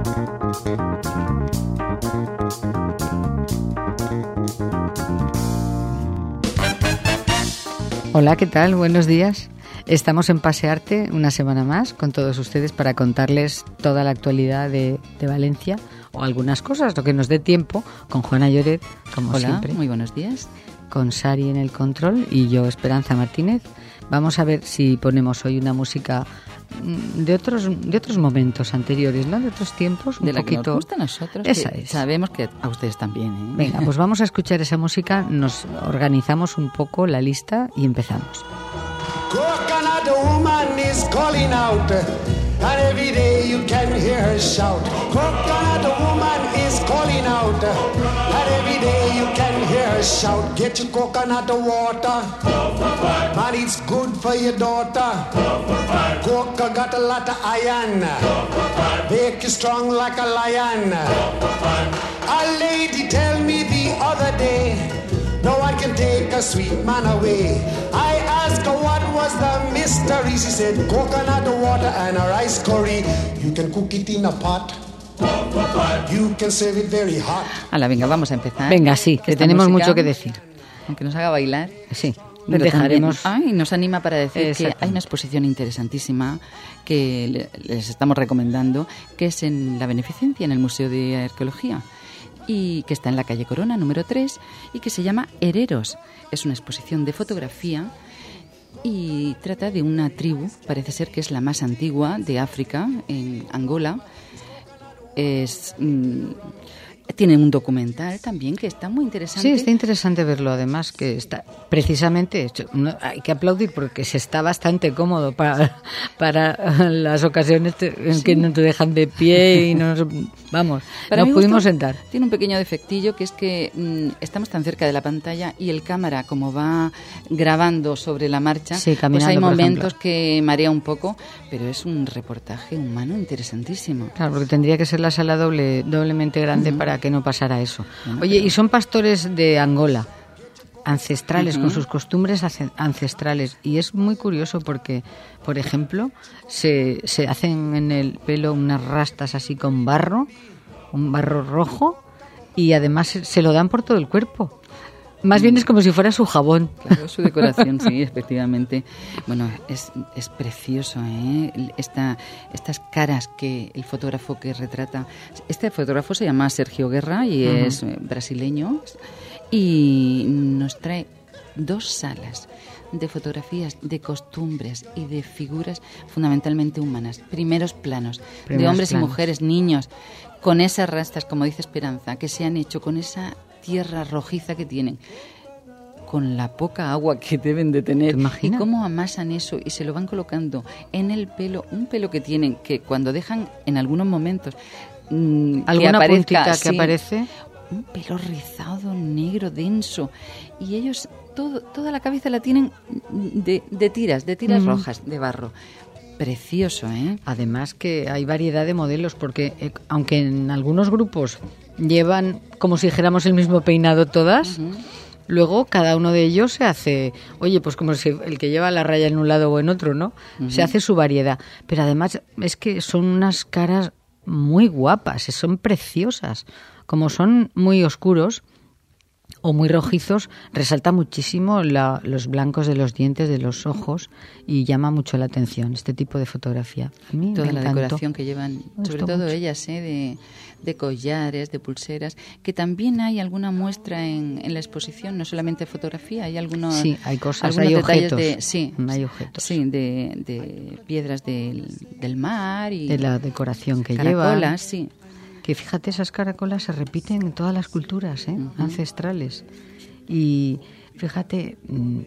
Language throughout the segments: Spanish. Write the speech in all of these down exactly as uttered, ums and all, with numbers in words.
Hola, ¿qué tal? Buenos días. Estamos en Pasearte una semana más con todos ustedes para contarles toda la actualidad de, de Valencia o algunas cosas, lo que nos dé tiempo, con Juana Lloret, como Hola, siempre. Muy buenos días. Con Sari en el control y yo, Esperanza Martínez. Vamos a ver si ponemos hoy una música de otros de otros momentos anteriores, ¿no? De otros tiempos, un de la poquito. Que nos gusta a nosotros. Esa que es. Sabemos que a ustedes también, ¿eh? Venga, pues vamos a escuchar esa música, nos organizamos un poco la lista y empezamos. Coconut woman is calling out, and every day you can hear her shout. Coconut woman is calling out, and every day you can hear her shout. Get your coconut water, man, it's good for your daughter. Coca got a lot of iron, make you strong like a lion. A lady tell me the other day, no one can take a sweet man away. I asked her what was the mystery. She said coconut water and a rice curry. You can cook it in a pot. You can serve it very hot. Hala, venga, vamos a empezar. Venga, sí, que Esta tenemos música, mucho que decir. Aunque nos haga bailar. Sí, Pero dejaremos... también, ay, nos anima para decir que hay una exposición interesantísima que les estamos recomendando, que es en la Beneficencia, en el Museo de Arqueología, y que está en la calle Corona, número tres, y que se llama Hereros. Es una exposición de fotografía y trata de una tribu, parece ser que es la más antigua de África, en Angola. Es... Mmm, Tienen un documental también que está muy interesante. Sí, está interesante verlo, además, que está precisamente hecho. No, hay que aplaudir porque se está bastante cómodo para, para las ocasiones en sí. que no te dejan de pie y nos, vamos, para nos pudimos gusto, sentar. Tiene un pequeño defectillo, que es que mmm, estamos tan cerca de la pantalla y el cámara, como va grabando sobre la marcha, sí, pues hay momentos ejemplo. que marea un poco, pero es un reportaje humano interesantísimo. Claro, porque tendría que ser la sala doble, doblemente grande uh-huh. para que no pasara eso. Bueno, Oye, pero... y son pastores de Angola, ancestrales, uh-huh. con sus costumbres ancestrales. Y es muy curioso porque, por ejemplo, se, se hacen en el pelo unas rastas así con barro, un barro rojo, y además se, se lo dan por todo el cuerpo. Más bien es como si fuera su jabón. Claro, su decoración, sí, efectivamente. Bueno, es, es precioso, ¿eh? Esta, estas caras que el fotógrafo que retrata... Este fotógrafo se llama Sergio Guerra y uh-huh. es brasileño. Y nos trae dos salas de fotografías, de costumbres y de figuras fundamentalmente humanas. Primeros planos, Primeros de hombres planos. y mujeres, niños, con esas rastas, como dice Esperanza, que se han hecho con esa... tierra rojiza que tienen, con la poca agua que deben de tener, y cómo amasan eso y se lo van colocando en el pelo, un pelo que tienen, que cuando dejan en algunos momentos mmm, alguna que aparezca, puntita sí, que aparece, un pelo rizado, negro, denso, y ellos todo, toda la cabeza la tienen de, de tiras, de tiras mm. rojas, de barro. Precioso, ¿eh? Además que hay variedad de modelos, porque eh, aunque en algunos grupos llevan como si dijéramos el mismo peinado todas, uh-huh. luego cada uno de ellos se hace, oye, pues como si el que lleva la raya en un lado o en otro, ¿no? Uh-huh. Se hace su variedad. Pero además es que son unas caras muy guapas, son preciosas. Como son muy oscuros o muy rojizos, resalta muchísimo la, los blancos de los dientes, de los ojos, y llama mucho la atención este tipo de fotografía. A mí Toda me la encantó. decoración que llevan, sobre todo mucho. ellas, ¿eh? de, de collares, de pulseras, que también hay alguna muestra en, en la exposición, no solamente fotografía, hay algunos, sí, hay cosas, algunos hay detalles objetos, de, sí, hay objetos, sí, de, de piedras del, del mar y de la decoración que caracolas, lleva. sí. Que fíjate, esas caracolas se repiten en todas las culturas, ¿eh? uh-huh. ancestrales. Y fíjate,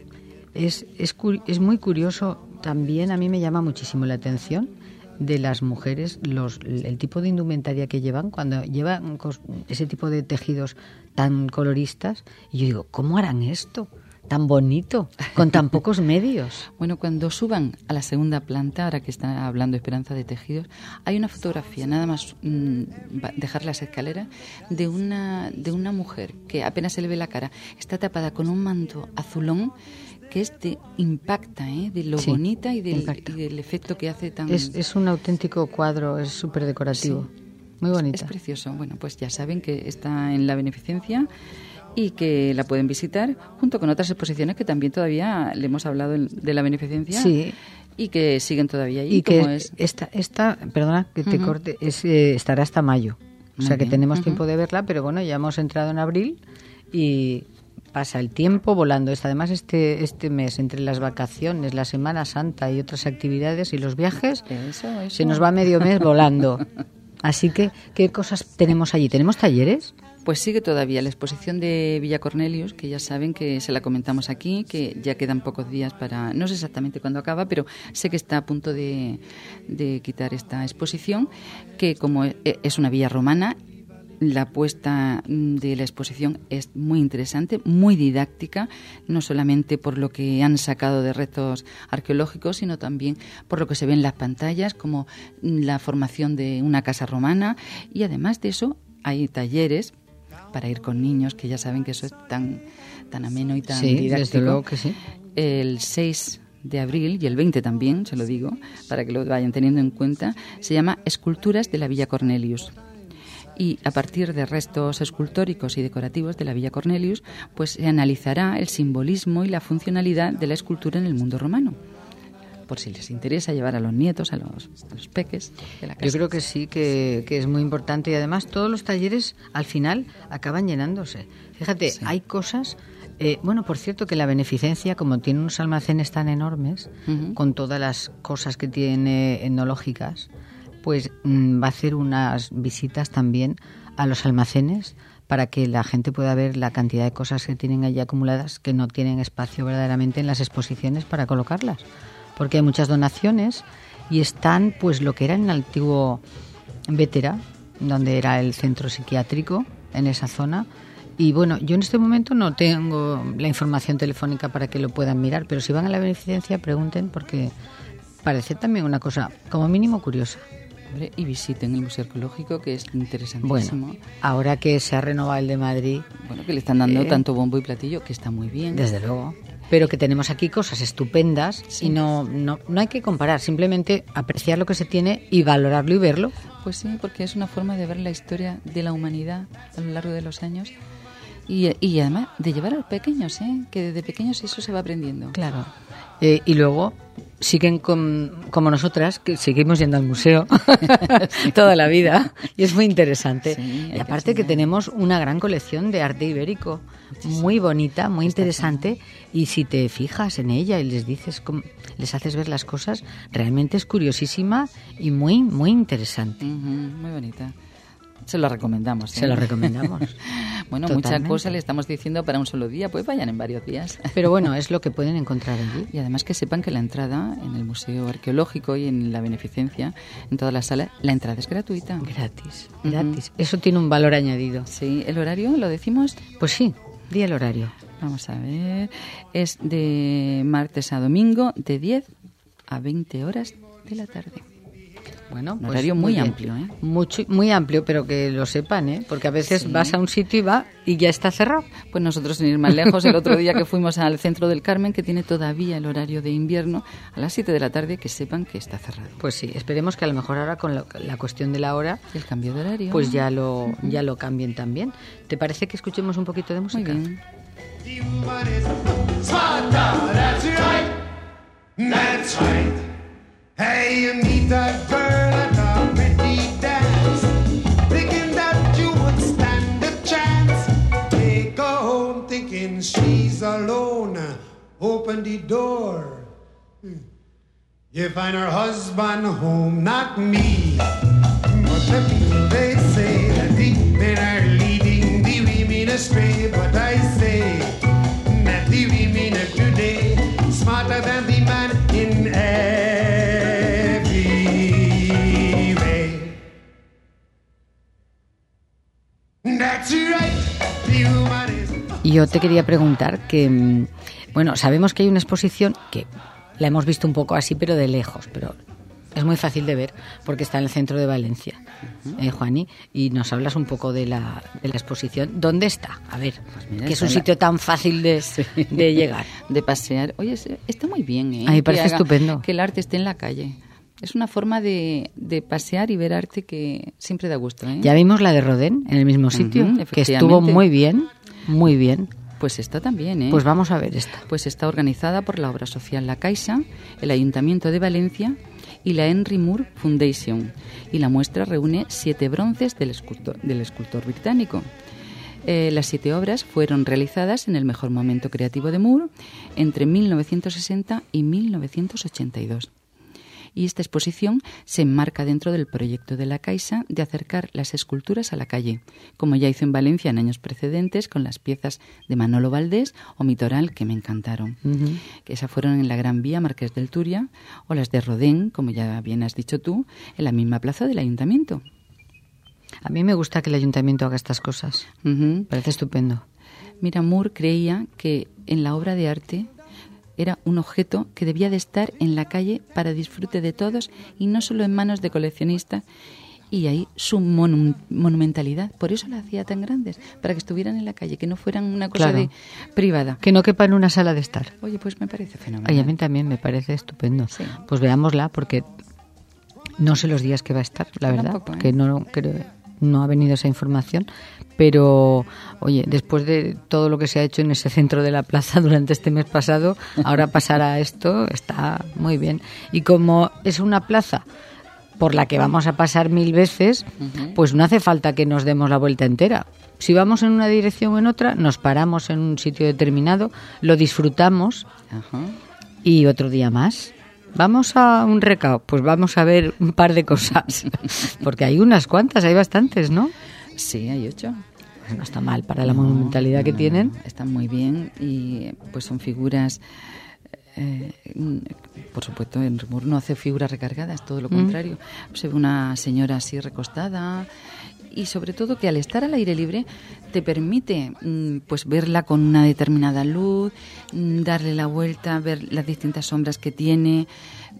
es, es, es muy curioso, también a mí me llama muchísimo la atención de las mujeres, los, el tipo de indumentaria que llevan, cuando llevan ese tipo de tejidos tan coloristas, y yo digo, ¿cómo harán esto? Tan bonito, con tan pocos medios. Bueno, cuando suban a la segunda planta, ahora que está hablando Esperanza de tejidos, hay una fotografía, nada más mmm, dejar las escaleras, de una, de una mujer que apenas se le ve la cara, está tapada con un manto azulón que es de, impacta, ¿eh? de lo sí, bonita y del, y del efecto que hace tan... Es, es un auténtico cuadro, es súper decorativo. Sí. muy bonita. Es, es precioso. Bueno, pues ya saben que está en la beneficencia y que la pueden visitar junto con otras exposiciones que también todavía le hemos hablado de la beneficencia. Sí. Y que siguen todavía allí. Y que es? esta, esta, perdona que te Uh-huh. corte, es, eh, estará hasta mayo. O sea Muy que bien. tenemos Uh-huh. tiempo de verla, pero bueno, ya hemos entrado en abril y pasa el tiempo volando. Esta, además, este, este mes, entre las vacaciones, la Semana Santa y otras actividades y los viajes, Eso, eso. se nos va medio mes volando. Así que, ¿qué cosas tenemos allí? ¿Tenemos talleres? Pues sigue todavía la exposición de Villa Cornelius, que ya saben que se la comentamos aquí, que ya quedan pocos días para... No sé exactamente cuándo acaba, pero sé que está a punto de, de quitar esta exposición, que como es una villa romana, la puesta de la exposición es muy interesante, muy didáctica, no solamente por lo que han sacado de restos arqueológicos, sino también por lo que se ve en las pantallas, como la formación de una casa romana. Y además de eso, hay talleres para ir con niños, que ya saben que eso es tan, tan ameno y tan Sí, didáctico. desde luego que sí. El seis de abril y el veinte también, se lo digo, para que lo vayan teniendo en cuenta, se llama Esculturas de la Villa Cornelius. Y a partir de restos escultóricos y decorativos de la Villa Cornelius, pues se analizará el simbolismo y la funcionalidad de la escultura en el mundo romano. Por si les interesa llevar a los nietos, a los, a los peques de la casa. Yo creo que sí, que, que es muy importante y además todos los talleres al final acaban llenándose. Fíjate, sí. Hay cosas... Eh, bueno, por cierto, que la beneficencia, como tiene unos almacenes tan enormes, uh-huh. con todas las cosas que tiene etnológicas, pues mmm, va a hacer unas visitas también a los almacenes para que la gente pueda ver la cantidad de cosas que tienen allí acumuladas que no tienen espacio verdaderamente en las exposiciones para colocarlas. Porque hay muchas donaciones y están pues lo que era en el antiguo Vétera, donde era el centro psiquiátrico, en esa zona. Y bueno, yo en este momento no tengo la información telefónica para que lo puedan mirar, pero si van a la beneficencia pregunten porque parece también una cosa como mínimo curiosa. Y visiten el Museo Arqueológico, que es interesantísimo. Bueno, ahora que se ha renovado el de Madrid... Bueno, que le están dando eh, tanto bombo y platillo, que está muy bien. Desde luego. Pero que tenemos aquí cosas estupendas, sí. y no, no, no hay que comparar, simplemente apreciar lo que se tiene y valorarlo y verlo. Pues sí, porque es una forma de ver la historia de la humanidad a lo largo de los años y, y además de llevar a los pequeños, ¿eh? Que desde pequeños eso se va aprendiendo. Claro. Eh, y luego siguen con, como nosotras, que seguimos yendo al museo sí. toda la vida, y es muy interesante. Sí, y aparte que, que tenemos una gran colección de arte ibérico, muchísimo. Muy bonita, muy Está interesante, bien. Y si te fijas en ella y les dices, cómo, les haces ver las cosas, realmente es curiosísima y muy, muy interesante. Uh-huh, muy bonita. Se lo recomendamos. ¿eh? Se lo recomendamos. Bueno, Totalmente. Muchas cosas le estamos diciendo para un solo día, pues vayan en varios días. Pero bueno, es lo que pueden encontrar allí. Y además que sepan que la entrada en el Museo Arqueológico y en la beneficencia, en todas las salas, la entrada es gratuita. Gratis, gratis. Uh-huh. Eso tiene un valor añadido. Sí, ¿el horario lo decimos? Pues sí, di el horario. Vamos a ver, es de martes a domingo, de diez a veinte horas de la tarde. Bueno, un pues horario muy, muy amplio, ¿eh? Mucho, muy amplio, pero que lo sepan, ¿eh? Porque a veces sí. vas a un sitio y va y ya está cerrado. Pues nosotros, sin ir más lejos, el otro día que fuimos al Centro del Carmen, que tiene todavía el horario de invierno, a las siete de la tarde, que sepan que está cerrado. Pues sí, esperemos que a lo mejor ahora con lo, la cuestión de la hora... El cambio de horario. Pues ya lo, uh-huh. ya lo cambien también. ¿Te parece que escuchemos un poquito de música? Muy bien. That's right. Hey, you meet that girl at a pretty dance, thinking that you would stand a chance. Take her home thinking she's alone. Open the door. You find her husband home, not me. But the people, they say that the men are leading the women astray. But I say that the women of today smarter than the man in every way. That's right, the woman is... Y yo te quería preguntar que, bueno, sabemos que hay una exposición que la hemos visto un poco así, pero de lejos, pero es muy fácil de ver porque está en el centro de Valencia, uh-huh. eh, Juani, y nos hablas un poco de la, de la exposición. ¿Dónde está? A ver, pues mira, que es un sitio la... tan fácil de, sí. de llegar. De pasear. Oye, está muy bien, ¿eh? A mí me parece que haga, estupendo. Que el arte esté en la calle. Es una forma de, de pasear y ver arte que siempre da gusto, ¿eh? Ya vimos la de Rodin en el mismo sitio, Uh-huh, que estuvo muy bien, muy bien. Pues esta también, ¿eh? Pues vamos a ver esta. Pues está organizada por la obra social La Caixa, el Ayuntamiento de Valencia y la Henry Moore Foundation. Y la muestra reúne siete bronces del escultor, del escultor británico. Eh, las siete obras fueron realizadas en el mejor momento creativo de Moore entre mil novecientos sesenta y mil novecientos ochenta y dos. Y esta exposición se enmarca dentro del proyecto de La Caixa de acercar las esculturas a la calle, como ya hizo en Valencia en años precedentes con las piezas de Manolo Valdés o Mitoral, que me encantaron. Uh-huh. Que esas fueron en la Gran Vía Marqués del Turia, o las de Rodin, como ya bien has dicho tú, en la misma plaza del Ayuntamiento. A mí me gusta que el Ayuntamiento haga estas cosas. Uh-huh. Parece estupendo. Mira, Moore creía que en la obra de arte era un objeto que debía de estar en la calle para disfrute de todos y no solo en manos de coleccionistas. Y ahí su monu- monumentalidad, por eso la hacía tan grandes, para que estuvieran en la calle, que no fueran una cosa claro. de privada. Que no quepa en una sala de estar. Oye, pues me parece fenomenal. Ay, a mí también me parece estupendo. Sí. Pues veámosla, porque no sé los días que va a estar, la verdad, tampoco, ¿eh? porque no creo, no ha venido esa información. Pero, oye, después de todo lo que se ha hecho en ese centro de la plaza durante este mes pasado, ahora pasar a esto está muy bien. Y como es una plaza por la que vamos a pasar mil veces, uh-huh. pues no hace falta que nos demos la vuelta entera. Si vamos en una dirección o en otra, nos paramos en un sitio determinado, lo disfrutamos uh-huh. y otro día más. ¿Vamos a un recao? Pues vamos a ver un par de cosas, porque hay unas cuantas, hay bastantes, ¿no? Sí, hay ocho. No está mal para la no, monumentalidad que no, tienen. Están muy bien y pues son figuras, eh, por supuesto, en Moore no hace figuras recargadas, todo lo contrario. Mm. Se ve una señora así recostada y sobre todo que al estar al aire libre te permite pues verla con una determinada luz, darle la vuelta, ver las distintas sombras que tiene,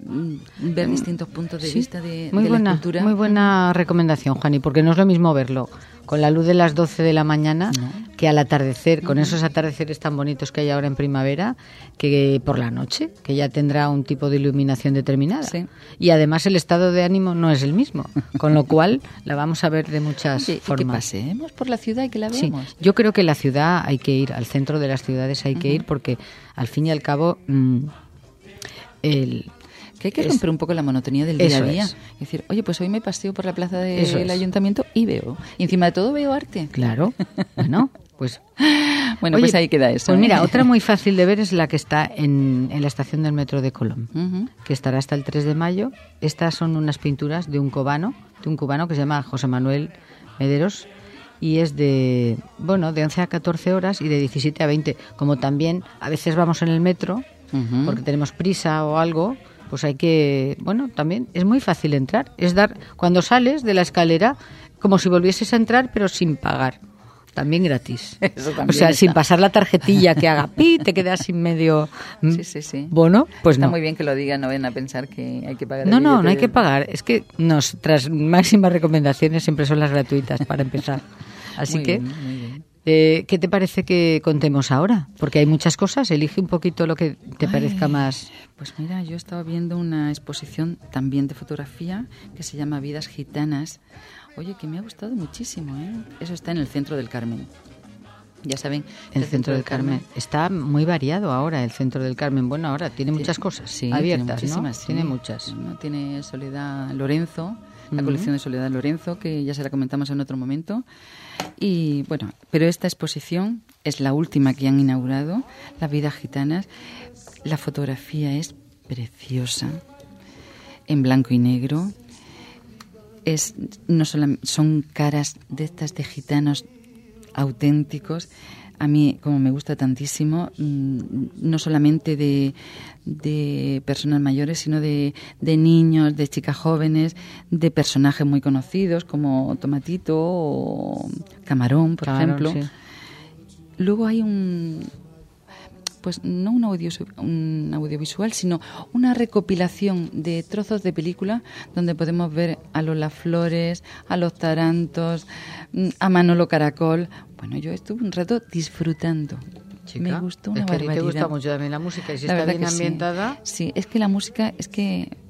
ver distintos puntos de sí, vista de, muy de buena, la escultura. Muy buena recomendación, Juani, porque no es lo mismo verlo con la luz de las doce de la mañana no. que al atardecer, con uh-huh. esos atardeceres tan bonitos que hay ahora en primavera, que por la noche, que ya tendrá un tipo de iluminación determinada. Sí. Y además el estado de ánimo no es el mismo, con lo cual la vamos a ver de muchas Oye, formas. Y que pasemos por la ciudad y que la veamos. Sí, yo creo que la ciudad hay que ir, al centro de las ciudades hay uh-huh. que ir, porque al fin y al cabo mmm, el... Que hay que romper es, un poco la monotonía del día a día. Es. Es decir, oye, pues hoy me paseo por la plaza del ayuntamiento y veo. Y encima de todo veo arte. Claro. Bueno, pues... bueno, oye, pues ahí queda eso. Pues ¿eh? mira, otra muy fácil de ver es la que está en, en la estación del metro de Colón, uh-huh. que estará hasta el tres de mayo. Estas son unas pinturas de un cubano, de un cubano que se llama José Manuel Mederos, y es de, bueno, de once a catorce horas y de diecisiete a veinte. Como también a veces vamos en el metro, uh-huh. porque tenemos prisa o algo... pues hay que, bueno, también es muy fácil entrar. Es dar, cuando sales de la escalera, como si volvieses a entrar, pero sin pagar. También gratis. Eso también o sea, está. Sin pasar la tarjetilla que haga pi, te quedas sin medio. Sí, sí, sí. Bueno, pues está no. muy bien que lo digan, no vayan a pensar que hay que pagar. No, el no, no hay de... que pagar. Es que nuestras máximas recomendaciones siempre son las gratuitas para empezar. Así muy que. Bien, muy bien. Eh, ¿Qué te parece que contemos ahora? Porque hay muchas cosas, elige un poquito lo que te Ay, parezca más... Pues mira, yo estaba viendo una exposición también de fotografía que se llama Vidas Gitanas. Oye, que me ha gustado muchísimo, ¿eh? Eso está en el Centro del Carmen. Ya saben, el, el Centro, Centro del Carmen. Carmen está muy variado ahora, el Centro del Carmen. Bueno, ahora tiene muchas sí, cosas sí, abiertas, tiene ¿no? Sí. Tiene muchas. ¿No? Tiene Soledad Lorenzo, la uh-huh. colección de Soledad Lorenzo, que ya se la comentamos en otro momento. Y bueno, pero esta exposición es la última que han inaugurado, Las Vidas Gitanas. La fotografía es preciosa, en blanco y negro. Es no solo son caras de estas de gitanos auténticos. A mí, como me gusta tantísimo, no solamente de, de personas mayores, sino de, de niños, de chicas jóvenes, de personajes muy conocidos como Tomatito o Camarón, por claro, ejemplo. Sí. Luego hay un, pues no un, audio, un audiovisual, sino una recopilación de trozos de película donde podemos ver a Lola Flores, a los Tarantos, a Manolo Caracol. Bueno, yo estuve un rato disfrutando. Chica, me gustó una es que barbaridad. Te gusta mucho también la música y si la está bien que ambientada. Sí. sí, es que la música es que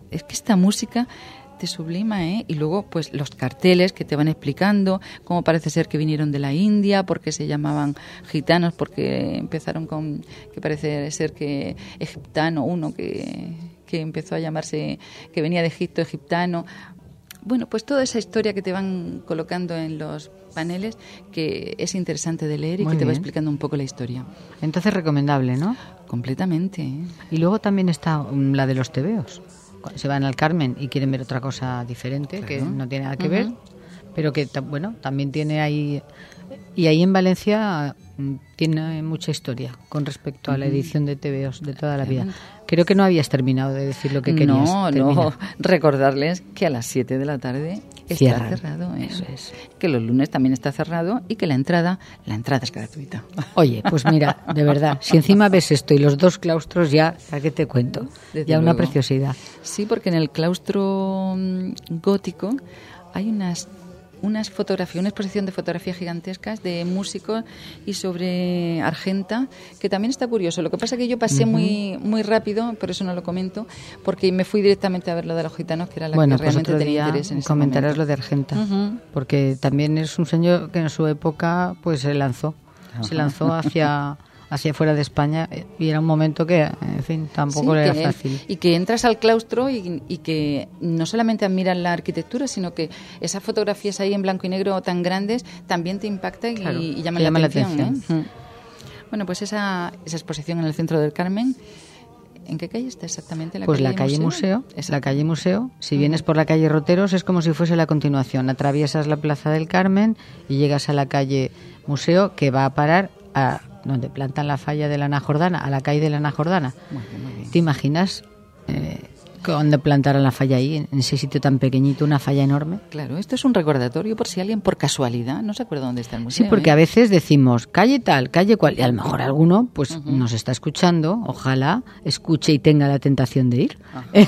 es que esta música te sublima, ¿eh? Y luego, pues, los carteles que te van explicando cómo parece ser que vinieron de la India, por qué se llamaban gitanos, porque empezaron con, que parece ser que egiptano, uno que, que empezó a llamarse, que venía de Egipto, egiptano. Bueno, pues toda esa historia que te van colocando en los paneles, que es interesante de leer y Muy que te bien. va explicando un poco la historia. Entonces, recomendable, ¿no? Completamente, ¿eh? Y luego también está um, la de los tebeos. Cuando se van al Carmen y quieren ver otra cosa diferente, Claro. que no tiene nada que Ujú. ver, pero que, ta- bueno, también tiene ahí... Y ahí en Valencia mm, tiene mucha historia con respecto a la edición de tebeos de toda la vida. Creo que no habías terminado de decir lo que querías. No, Termina. no, recordarles que a las siete de la tarde está Cierran. cerrado. ¿eh? Eso es. Que los lunes también está cerrado y que la entrada, la entrada es gratuita. Oye, pues mira, de verdad, si encima ves esto y los dos claustros, ya, ¿a qué te cuento? Desde Ya una luego. preciosidad. Sí, porque en el claustro mm, gótico hay unas unas fotografías, una exposición de fotografías gigantescas de músicos y sobre Argenta, que también está curioso. Lo que pasa es que yo pasé Ujú. muy muy rápido, por eso no lo comento, porque me fui directamente a ver lo de los gitanos, que era la Bueno, que pues realmente otro tenía día interés en ese comentarás momento. lo de Argenta, Ujú. porque también es un señor que en su época pues se lanzó, se lanzó hacia hacia fuera de España eh, y era un momento que, en fin, tampoco Sí, era que- fácil. Y que entras al claustro y, y que no solamente admiras la arquitectura, sino que esas fotografías ahí en blanco y negro tan grandes también te impacta y, Claro, y llaman te llama la la atención. atención. ¿eh? Mm. Bueno, pues esa, esa exposición en el centro del Carmen, ¿en qué calle está exactamente? ¿La Pues calle la calle Museo, Exacto. la calle Museo, si vienes por la calle Roteros es como si fuese la continuación, atraviesas la Plaza del Carmen y llegas a la calle Museo que va a parar a donde plantan la falla de la Ana Jordana, a la calle de la Ana Jordana. Muy bien, muy bien. ¿Te imaginas eh, cuando plantaran la falla ahí, en ese sitio tan pequeñito, una falla enorme? Claro, esto es un recordatorio por si alguien por casualidad no se acuerda dónde está el museo. Sí, porque ¿eh? a veces decimos calle tal, calle cual, y a lo mejor alguno pues nos está escuchando, ojalá escuche y tenga la tentación de ir.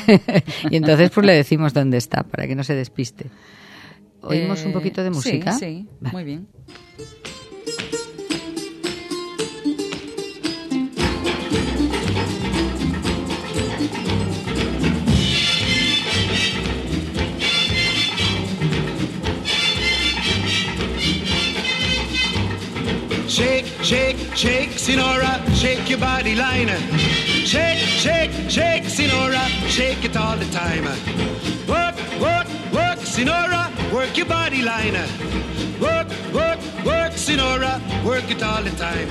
Y entonces pues le decimos dónde está, para que no se despiste. ¿Oímos Eh, un poquito de música? Sí, sí, Vale. muy bien. Shake, shake, shake, Sinora, shake your body line. Shake, shake, shake, Sinora, shake it all the time. Work, work, work, Sinora, work your body line. Work, work, work, Sinora, work it all the time.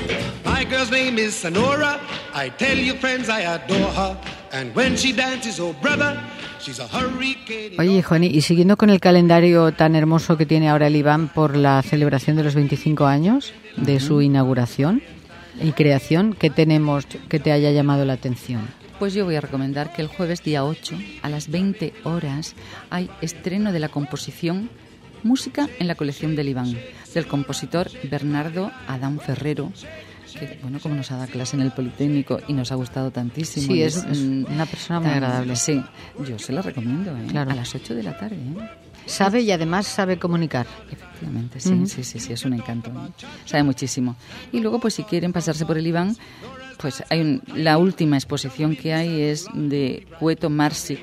My girl's name is Sonora. I tell you, friends, I adore her. And when she dances, oh brother, she's a hurricane. Oye, Juani, y siguiendo con el calendario tan hermoso que tiene ahora el Iván por la celebración de los veinticinco años de su inauguración y creación, ¿qué tenemos que te haya llamado la atención? Pues yo voy a recomendar que el jueves día ocho, a las veinte horas, hay estreno de la composición Música en la colección del Iván, del compositor Bernardo Adán Ferrero, que, bueno, como nos ha dado clase en el Politécnico y nos ha gustado tantísimo. Sí, y es- es mm, una persona muy tan- agradable. Sí, yo se la recomiendo, ¿eh? Claro. A las ocho de la tarde, ¿eh? Sabe y además sabe comunicar. Efectivamente, sí, Ujú. sí, sí, sí, es un encanto, ¿no? Sabe muchísimo. Y luego, pues si quieren pasarse por el Iván, pues hay un- la última exposición que hay es de Cueto Marsic,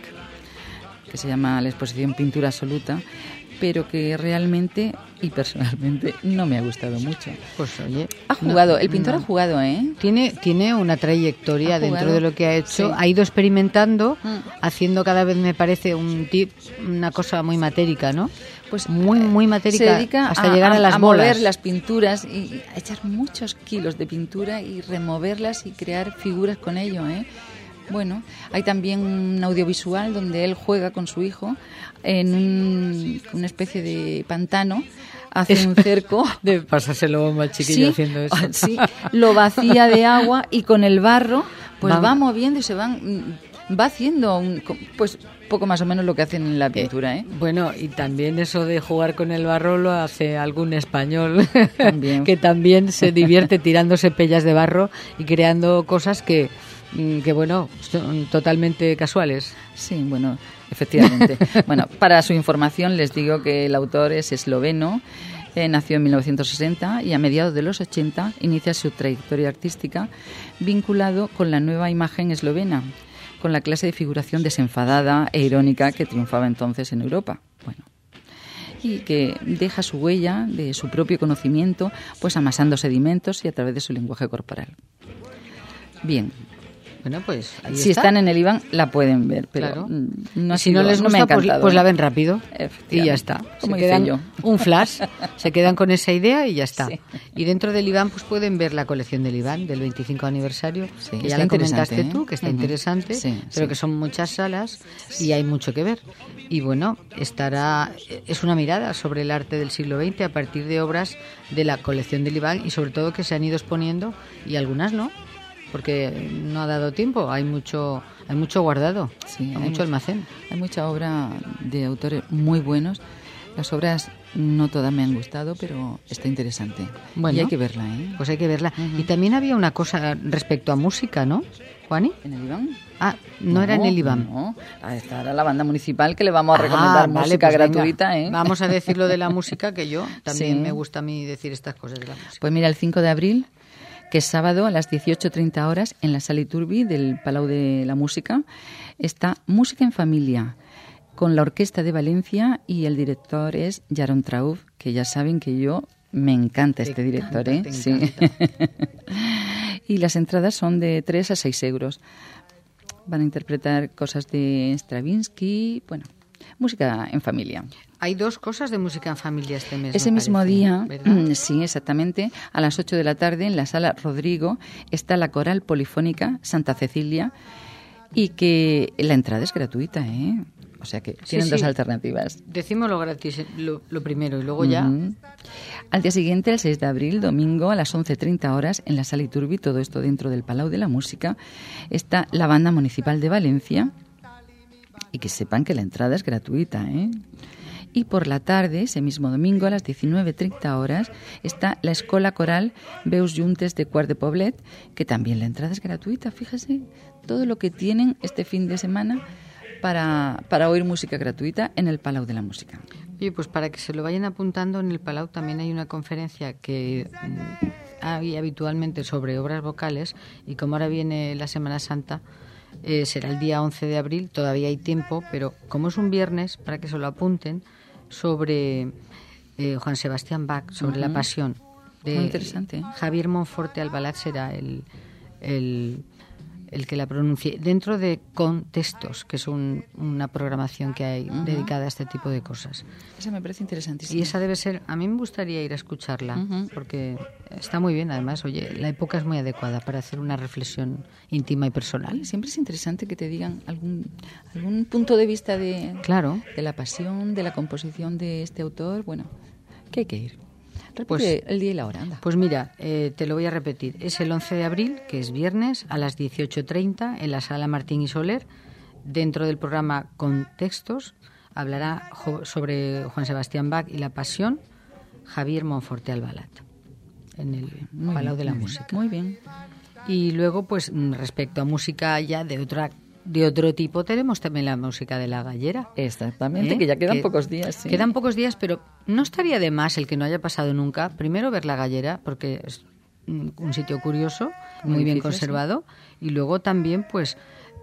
que se llama la exposición Pintura Absoluta, pero que realmente y personalmente no me ha gustado mucho. Pues oye, Ha jugado, el pintor no. ha jugado, ¿eh? Tiene, tiene una trayectoria Ha dentro jugado, de lo que ha hecho. sí. Ha ido experimentando, Mm. haciendo cada vez, me parece, un tip, una cosa muy matérica, ¿no? Pues Muy, muy matérica, se dedica hasta llegar a, las mover bolas. las pinturas y a echar muchos kilos de pintura y removerlas y crear figuras con ello, ¿eh? Bueno, hay también un audiovisual donde él juega con su hijo en un- una especie de pantano, hace un cerco. De pasárselo bomba al chiquillo Sí, haciendo eso. sí, lo vacía de agua y con el barro pues Va- va moviendo y se van, mm, va haciendo un- pues poco más o menos lo que hacen en la pintura, ¿eh? Bueno, y también eso de jugar con el barro lo hace algún español También. que también se divierte tirándose pellas de barro y creando cosas que, mm, que bueno, son totalmente casuales. Sí, bueno, efectivamente. Bueno, para su información les digo que el autor es esloveno, eh, nació en mil novecientos sesenta y a mediados de los ochenta inicia su trayectoria artística vinculado con la nueva imagen eslovena, con la clase de figuración desenfadada e irónica que triunfaba entonces en Europa. Bueno, y que deja su huella de su propio conocimiento, pues amasando sedimentos y a través de su lenguaje corporal. Bien. Bueno, pues ahí si está. Están en el IBAN la pueden ver, pero claro. no si no les gusta, no me ha pues, pues la ven rápido y ya está. Como se quedan yo. Un flash, se quedan con esa idea y ya está. Sí. Y dentro del IBAN pues pueden ver la colección del IBAN del veinticinco aniversario, sí, que ya la comentaste ¿eh? tú, que está uh-huh. interesante, sí, pero sí. que son muchas salas y hay mucho que ver. Y bueno, estará es una mirada sobre el arte del siglo veinte a partir de obras de la colección del IBAN y sobre todo que se han ido exponiendo y algunas no, porque no ha dado tiempo, hay mucho hay mucho guardado, sí, hay, hay mucho, mucho almacén. Hay mucha obra de autores muy buenos. Las obras no todas me han gustado, pero está interesante. Bueno, y hay que verla, ¿eh? Pues hay que verla. Uh-huh. Y también había una cosa respecto a música, ¿no, Juani? ¿En el IBAN? Ah, no, no era en el IBAN. No, esta era la banda municipal que le vamos a recomendar ah, vale, música pues gratuita, venga, ¿eh? Vamos a decir lo de la música, que yo también sí. me gusta a mí decir estas cosas de la música. Pues mira, el cinco de abril, que es sábado a las dieciocho treinta horas en la Sala Iturbi del Palau de la Música, está Música en Familia, con la Orquesta de Valencia y el director es Jaron Traub, que ya saben que yo me encanta este te director, encanta, ¿eh? Te sí. encanta. Y las entradas son de tres a seis euros. Van a interpretar cosas de Stravinsky, bueno, música en familia. Hay dos cosas de música en familia este mes. Ese mismo parece, día, ¿verdad? Sí, exactamente, a las ocho de la tarde en la Sala Rodrigo está la Coral Polifónica Santa Cecilia y que la entrada es gratuita, ¿eh? O sea que tienen sí, dos sí. alternativas. Decimos lo gratis, lo, lo primero, y luego ya... Uh-huh. Al día siguiente, el seis de abril, domingo, a las once treinta horas, en la Sala Iturbi, todo esto dentro del Palau de la Música, está la Banda Municipal de Valencia, y que sepan que la entrada es gratuita, ¿eh? Y por la tarde, ese mismo domingo, a las diecinueve treinta horas, está la Escola Coral Veus Juntes de Quart de Poblet, que también la entrada es gratuita, fíjese, todo lo que tienen este fin de semana para, para oír música gratuita en el Palau de la Música. Oye, pues para que se lo vayan apuntando, en el Palau también hay una conferencia que hay habitualmente sobre obras vocales, y como ahora viene la Semana Santa, eh, será el día once de abril, todavía hay tiempo, pero como es un viernes, para que se lo apunten, sobre eh, Juan Sebastián Bach, sobre uh-huh. la Pasión de muy interesante. Javier Monforte Albalat será el, el, el que la pronuncie, dentro de Contextos, que es un, una programación que hay uh-huh. dedicada a este tipo de cosas. Esa me parece interesantísima. Y esa debe ser, a mí me gustaría ir a escucharla, uh-huh. porque está muy bien, además, oye, la época es muy adecuada para hacer una reflexión íntima y personal. Sí, siempre es interesante que te digan algún, algún punto de vista de, claro. de la pasión, de la composición de este autor, bueno, que hay que ir. Repite pues, el día y la hora, anda. Pues mira, eh, te lo voy a repetir. Es el once de abril, que es viernes, a las dieciocho treinta, en la Sala Martín y Soler, dentro del programa Contextos. Hablará jo- sobre Juan Sebastián Bach y la Pasión, Javier Monforte Albalat, en el muy Palau bien, de la muy Música. Bien, muy bien. Y luego, pues respecto a música ya de otra de otro tipo, tenemos también la música de la Gallera. Exactamente, ¿Eh? que ya quedan que pocos días. Sí. Quedan pocos días, pero no estaría de más el que no haya pasado nunca. Primero ver la Gallera, porque es un sitio curioso, muy, muy bien difícil, conservado. Sí. Y luego también, pues,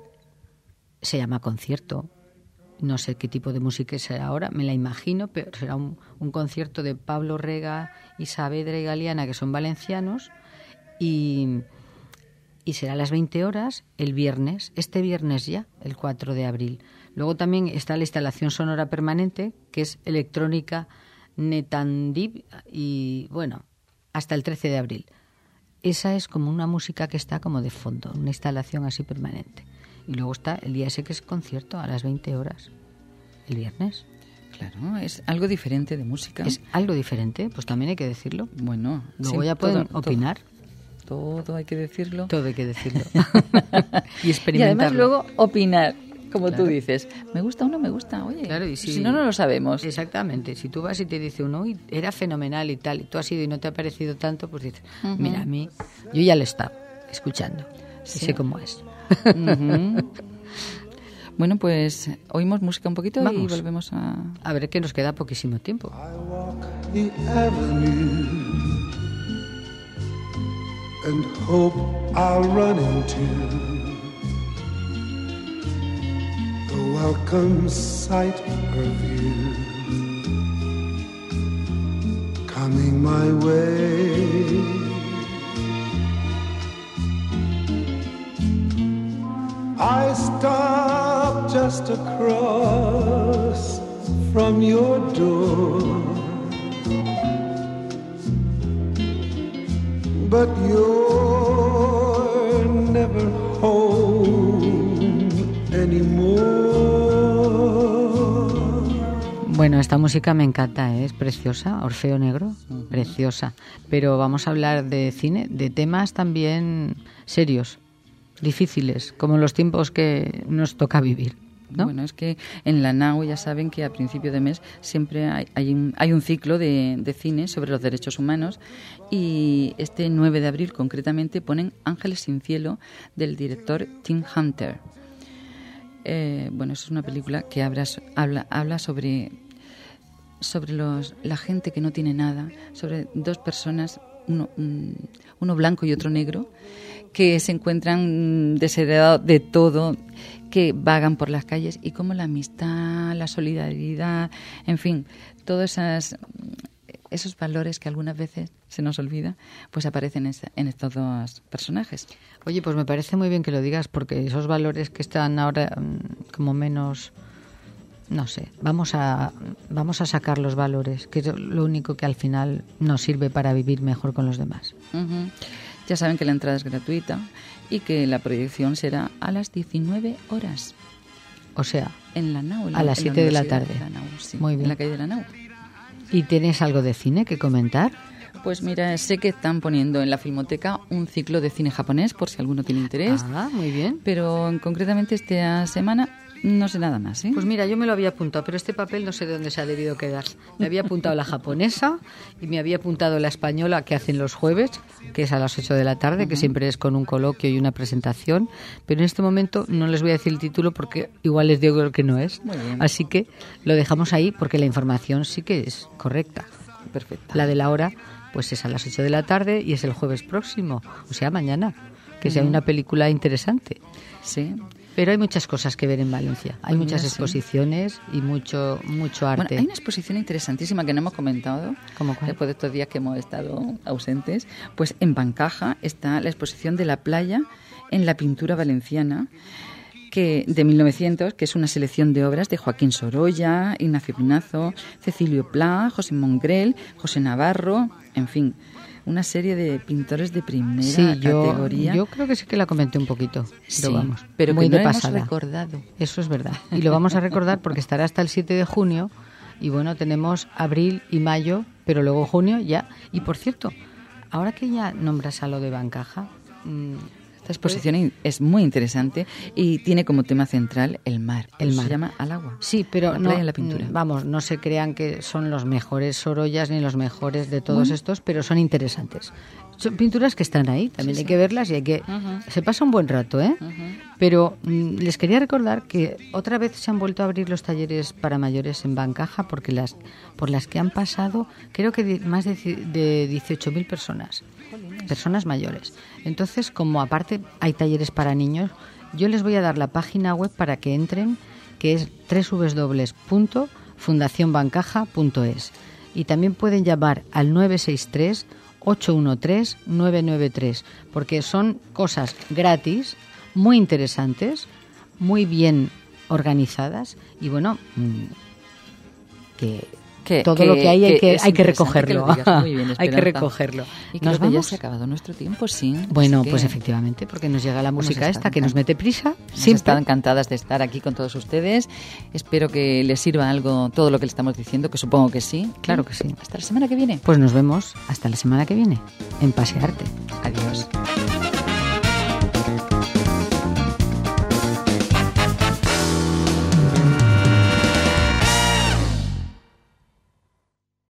se llama concierto. No sé qué tipo de música será ahora, me la imagino, pero será un, un concierto de Pablo Rega y Saavedra y Galeana, que son valencianos, y... y será a las veinte horas el viernes, este viernes ya, el cuatro de abril. Luego también está la instalación sonora permanente, que es electrónica Netandib, y bueno, hasta el trece de abril. Esa es como una música que está como de fondo, una instalación así permanente. Y luego está el día ese que es concierto a las veinte horas, el viernes. Claro, es algo diferente de música. Es algo diferente, pues también hay que decirlo. Bueno, luego sí, ya pueden todo, opinar. Todo, todo hay que decirlo. Todo hay que decirlo. y experimentarlo. Y además luego opinar, como claro. tú dices. Me gusta o no me gusta, oye. Claro, y si, si no, no lo sabemos. Exactamente. Si tú vas y te dice uno, uy, era fenomenal y tal, y tú has ido y no te ha parecido tanto, pues dices, uh-huh. mira, a mí, yo ya lo he estado escuchando. Sí. Sé cómo es. Uh-huh. Bueno, pues oímos música un poquito. Vamos. Y volvemos a... A ver, que nos queda poquísimo tiempo. I walk the avenue and hope I'll run into welcome sight or view coming my way. I stop just across from your door, but you're never home anymore. Bueno, esta música me encanta, ¿eh? Es preciosa, Orfeo Negro, uh-huh. Preciosa. Pero vamos a hablar de cine, de temas también serios, difíciles, como los tiempos que nos toca vivir, ¿no? Bueno, es que en la Nau ya saben que a principio de mes siempre hay, hay, un, hay un ciclo de, de cine sobre los derechos humanos, y este nueve de abril concretamente ponen Ángeles sin cielo del director Tim Hunter. Eh, bueno, es una película que habla, habla, habla sobre, sobre los, la gente que no tiene nada, sobre dos personas, uno, uno blanco y otro negro, que se encuentran desheredados de todo, que vagan por las calles, y cómo la amistad, la solidaridad, en fin, todos esas, esos valores que algunas veces se nos olvida, pues aparecen en estos dos personajes. Oye, pues me parece muy bien que lo digas, porque esos valores que están ahora como menos, no sé, vamos a vamos a sacar los valores, que es lo único que al final nos sirve para vivir mejor con los demás. Uh-huh. Ya saben que la entrada es gratuita y que la proyección será a las diecinueve horas. O sea, en la Nau, en a la, las siete de la tarde. De la Nau, sí, muy bien. En la calle de la Nau. ¿Y tienes algo de cine que comentar? Pues mira, sé que están poniendo en la Filmoteca un ciclo de cine japonés, por si alguno tiene interés. Ah, muy bien. Pero concretamente esta semana no sé nada más, ¿eh? Pues mira, yo me lo había apuntado, pero este papel no sé de dónde se ha debido quedar. Me había apuntado la japonesa y me había apuntado la española, que hacen los jueves, que es a las ocho de la tarde, uh-huh. que siempre es con un coloquio y una presentación. Pero en este momento no les voy a decir el título porque igual les digo que no es. Muy bien. Así que lo dejamos ahí porque la información sí que es correcta. Perfecto. La de la hora pues es a las ocho de la tarde y es el jueves próximo, o sea, mañana, que sea uh-huh. una película interesante. Sí. Pero hay muchas cosas que ver en Valencia. Hay pues muchas mira, exposiciones sí. y mucho mucho arte. Bueno, hay una exposición interesantísima que no hemos comentado. ¿Cómo cuál? Después de estos días que hemos estado ausentes. Pues en Bancaja está la exposición de la playa en la pintura valenciana, que de mil novecientos, que es una selección de obras de Joaquín Sorolla, Ignacio Pinazo, Cecilio Pla, José Mongrel, José Navarro, en fin, una serie de pintores de primera sí, yo, categoría. Yo creo que sí que la comenté un poquito, sí, pero vamos, pero muy que no de hemos pasada. recordado. Eso es verdad. Y lo vamos a recordar porque estará hasta el siete de junio y bueno, tenemos abril y mayo, pero luego junio ya. Y por cierto, ahora que ya nombras a lo de Bancaja, mmm, esta exposición es muy interesante y tiene como tema central el mar. El mar. Se llama Al agua. Sí, pero la no, playa y la pintura. Vamos, no se crean que son los mejores Sorollas ni los mejores de todos bueno. estos, pero son interesantes. Son pinturas que están ahí, también sí, hay sí. que verlas y hay que... Uh-huh. Se pasa un buen rato, ¿eh? Uh-huh. Pero mmm, les quería recordar que otra vez se han vuelto a abrir los talleres para mayores en Bancaja porque las por las que han pasado, creo que de, más de, de dieciocho mil personas. Personas mayores. Entonces, como aparte hay talleres para niños, yo les voy a dar la página web para que entren, que es doble u doble u doble u punto fundación bancaja punto es. Y también pueden llamar al nueve seis tres, ocho uno tres, nueve nueve tres, porque son cosas gratis, muy interesantes, muy bien organizadas y bueno, que... Que, todo que, lo que hay hay que, que, hay que recogerlo. Que Muy bien, hay que recogerlo. Y creo que ya se ha acabado nuestro tiempo, sí. Bueno, que pues efectivamente, porque nos llega la música esta que nos mete prisa. Hemos estado encantadas de estar aquí con todos ustedes. Espero que les sirva algo todo lo que le estamos diciendo, que supongo que sí. Claro que sí. Hasta la semana que viene. Pues nos vemos hasta la semana que viene en Pasearte. Adiós.